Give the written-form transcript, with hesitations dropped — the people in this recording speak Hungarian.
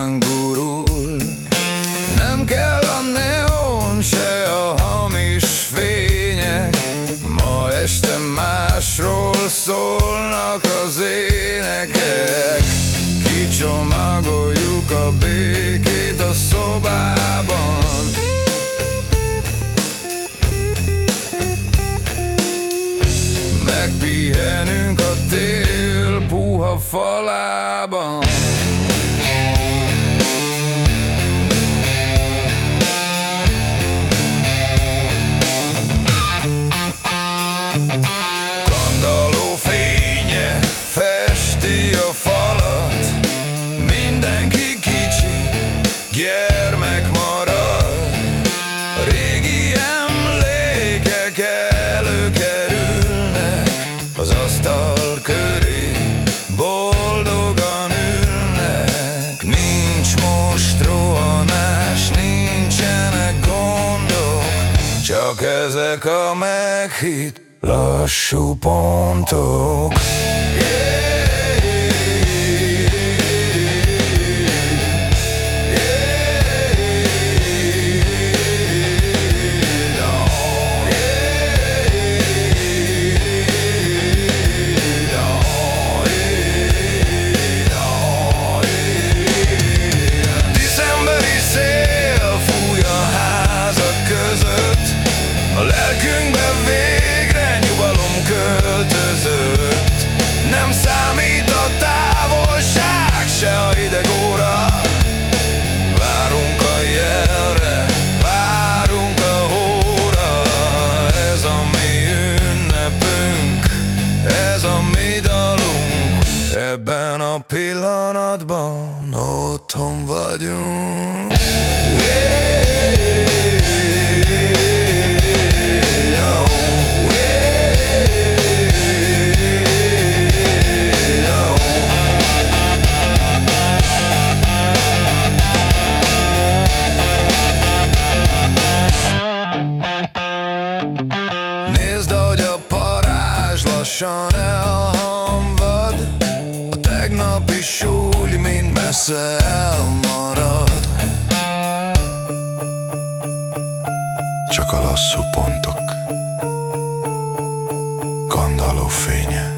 ránk gurul. Nem kell a neon, se a hamis fények, ma este másról szólnak az énekek. Kicsomagoljuk a békét a szobában, megpihenünk a tél puha falában. Kandalló fénye festi a falat, mindenki kicsi gyermek marad. A régi emlékek előkerülnek, az asztal köré boldogan ülnek. Nincs most rohanás, nincsenek gondok, csak ezek a meghitt lassú pontok. Decemberi szél fúj a házak között, a lelkünkbe végre nyugalom költözött. Nem számít a távolság, se a hideg óra, várunk a jelre, várunk a hóra. Ez a mi ünnepünk, ez a mi dalunk, ebben a pillanatban otthon vagyunk. Nézd, ahogy a parázs lassan elhamvad, a tegnapi súly mind messze elmarad. Csak a lasszú pontok, kandalló fénye.